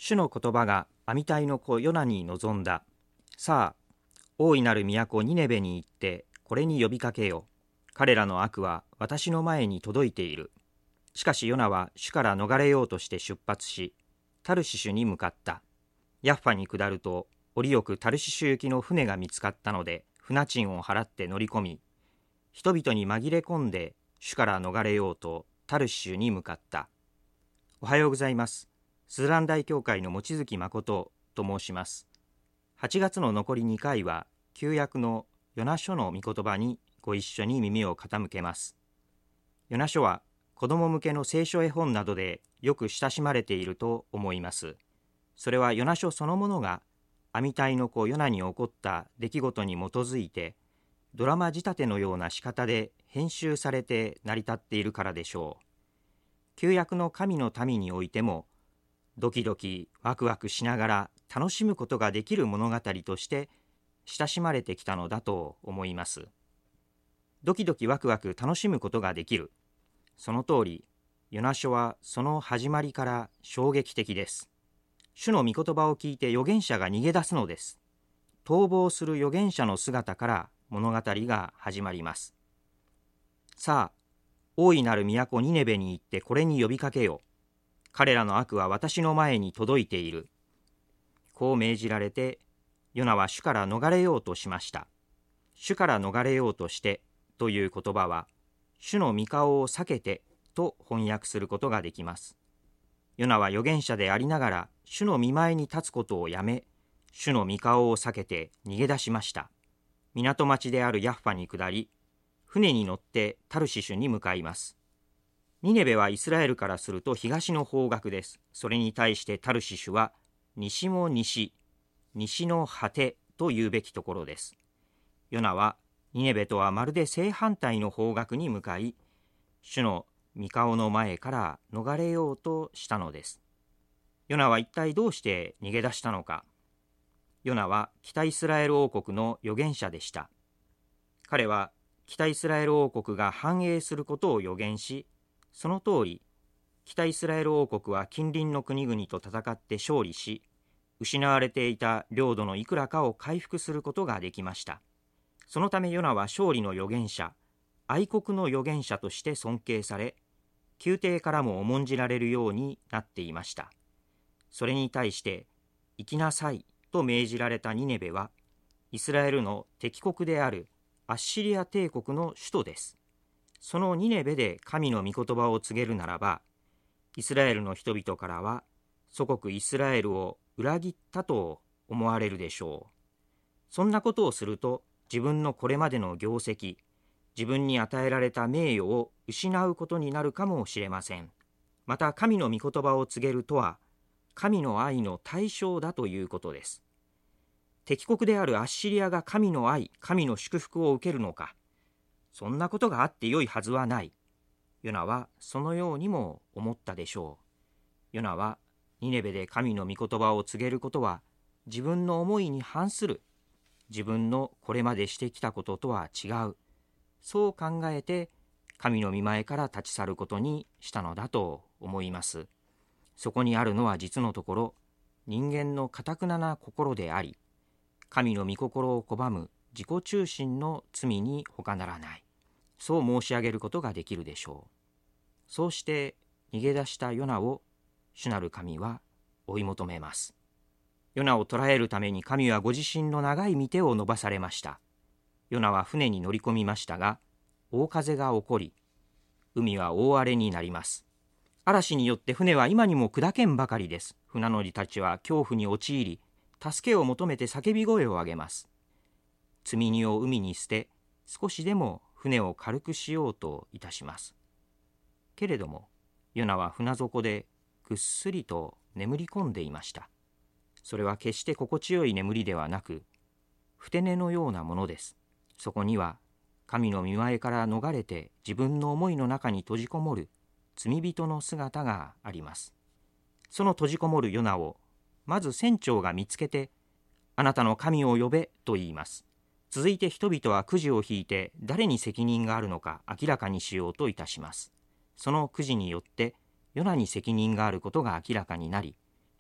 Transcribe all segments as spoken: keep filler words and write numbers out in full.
主の言葉がアミタイの子ヨナに臨んだ。さあ、大いなる都ニネベに行ってこれに呼びかけよ。彼らの悪は私の前に届いている。しかしヨナは主から逃れようとして出発し、タルシシュに向かった。ヤッファに下ると、折よくタルシシュ行きの船が見つかったので、船賃を払って乗り込み、人々に紛れ込んで主から逃れようとタルシシュに向かった。おはようございます。スズラン大教会の望月誠と申します。はちがつの残りにかいは、旧約のヨナ書の御言葉にご一緒に耳を傾けます。ヨナ書は子供向けの聖書絵本などでよく親しまれていると思います。それはヨナ書そのものがアミタイの子ヨナに起こった出来事に基づいて、ドラマ仕立てのような仕方で編集されて成り立っているからでしょう。旧約の神の民においても、ドキドキワクワクしながら楽しむことができる物語として親しまれてきたのだと思います。ドキドキワクワク楽しむことができる。その通り、ヨナ書はその始まりから衝撃的です。主の御言葉を聞いて預言者が逃げ出すのです。逃亡する預言者の姿から物語が始まります。さあ、大いなる都ニネベに行ってこれに呼びかけよ。彼らの悪は私の前に届いている。こう命じられて、ヨナは主から逃れようとしました。主から逃れようとしてという言葉は、主の御顔を避けてと翻訳することができます。ヨナは預言者でありながら、主の御前に立つことをやめ、主の御顔を避けて逃げ出しました。港町であるヤッファに下り、船に乗ってタルシシュに向かいます。ニネベはイスラエルからすると東の方角です。それに対してタルシシュは西も西、西の果てと言うべきところです。ヨナはニネベとはまるで正反対の方角に向かい、主の御顔の前から逃れようとしたのです。ヨナは一体どうして逃げ出したのか。ヨナは北イスラエル王国の預言者でした。彼は北イスラエル王国が繁栄することを予言し、その通り、北イスラエル王国は近隣の国々と戦って勝利し、失われていた領土のいくらかを回復することができました。そのためヨナは勝利の預言者、愛国の預言者として尊敬され、宮廷からも重んじられるようになっていました。それに対して、行きなさいと命じられたニネベは、イスラエルの敵国であるアッシリア帝国の首都です。そのニネベで神の御言葉を告げるならば、イスラエルの人々からは祖国イスラエルを裏切ったと思われるでしょう。そんなことをすると、自分のこれまでの業績、自分に与えられた名誉を失うことになるかもしれません。また神の御言葉を告げるとは、神の愛の対象だということです。敵国であるアッシリアが神の愛、神の祝福を受けるのか。そんなことがあってよいはずはない。ヨナはそのようにも思ったでしょう。ヨナはニネベで神の御言葉を告げることは自分の思いに反する、自分のこれまでしてきたこととは違う、そう考えて神の御前から立ち去ることにしたのだと思います。そこにあるのは実のところ人間の頑なな心であり、神の御心を拒む自己中心の罪に他ならない。そう申し上げることができるでしょう。そうして逃げ出したヨナを主なる神は追い求めます。ヨナを捕らえるために神はご自身の長い御手を伸ばされました。ヨナは船に乗り込みましたが、大風が起こり、海は大荒れになります。嵐によって船は今にも砕けんばかりです。船乗りたちは恐怖に陥り、助けを求めて叫び声を上げます。積み荷を海に捨て、少しでも船を軽くしようといたします。けれども、ヨナは船底でぐっすりと眠り込んでいました。それは決して心地よい眠りではなく、ふて寝のようなものです。そこには、神の御前から逃れて自分の思いの中に閉じこもる罪人の姿があります。その閉じこもるヨナを、まず船長が見つけて、あなたの神を呼べと言います。続いて人々はくじを引いて誰に責任があるのか明らかにしようといたします。そのくじによってヨナに責任があることが明らかになり、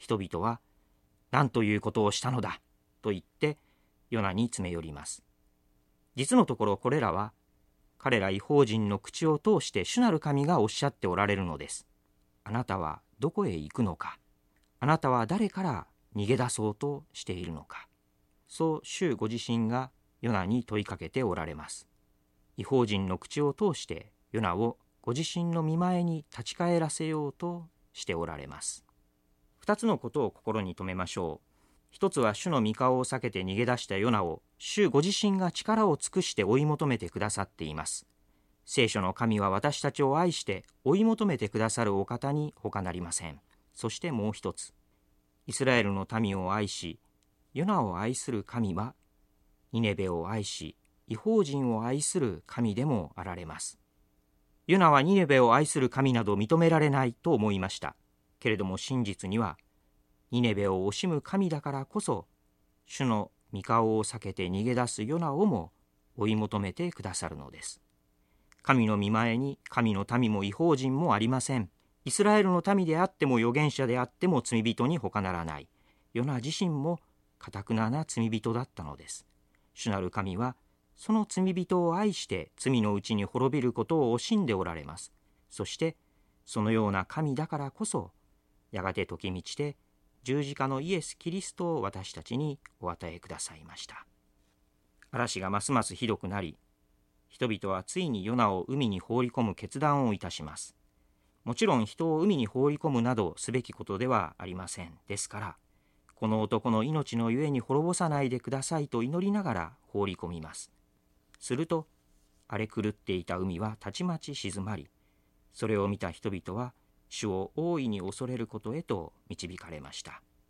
人々は、何ということをしたのだと言ってヨナに詰め寄ります。実のところこれらは、彼ら異邦人の口を通して主なる神がおっしゃっておられるのです。あなたはどこへ行くのか。あなたは誰から逃げ出そうとしているのか。そう主ご自身がヨナに問いかけておられます。異邦人の口を通してヨナをご自身の御前に立ち返らせようとしておられます。二つのことを心に留めましょう。一つは主の御顔を避けて逃げ出したヨナを主ご自身が力を尽くして追い求めてくださっています。聖書の神は私たちを愛して追い求めてくださるお方に他なりません。そしてもう一つ、イスラエルの民を愛しヨナを愛する神はニネベを愛し異邦人を愛する神でもあられます。ヨナはニネベを愛する神など認められないと思いました。けれども真実にはニネベを惜しむ神だからこそ、主の御顔を避けて逃げ出すヨナをも追い求めてくださるのです。神の御前に神の民も異邦人もありません。イスラエルの民であっても預言者であっても罪人に他ならない。ヨナ自身も堅な罪人だったのです。主なる神はその罪人を愛して罪のうちに滅びることを惜しんでおられます。そしてそのような神だからこそ、やがて時満ちて十字架のイエス・キリストを私たちにお与えくださいました。嵐がますますひどくなり、人々はついにヨナを海に放り込む決断をいたします。もちろん人を海に放り込むなどすべきことではありません。ですから、この男の命のゆえに滅ぼさないでくださいと祈りながら放り込みます。すると、荒れ狂っていた海はたちまち静まり、それを見た人々は主を大いに恐れることへと導かれました。